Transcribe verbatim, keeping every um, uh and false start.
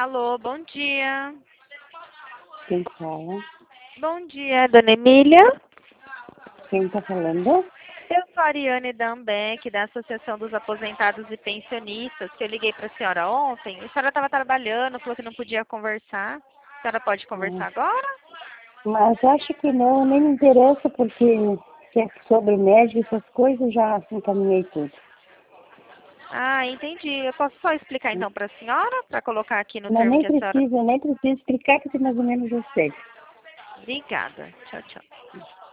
Alô, bom dia. Quem fala? Bom dia, dona Emília. Quem está falando? Eu sou a Ariane Dambeck, da Associação dos Aposentados e Pensionistas, que eu liguei para a senhora ontem. A senhora estava trabalhando, falou que não podia conversar. A senhora pode conversar Hum. agora? Mas acho que não, nem me interessa, porque se é sobre médico, essas coisas, já encaminhei tudo. Ah, entendi. Eu posso só explicar então para a senhora, para colocar aqui no Mas termo nem que a senhora... precisa, nem precisa explicar, que mais ou menos eu sei. Obrigada. Tchau, tchau.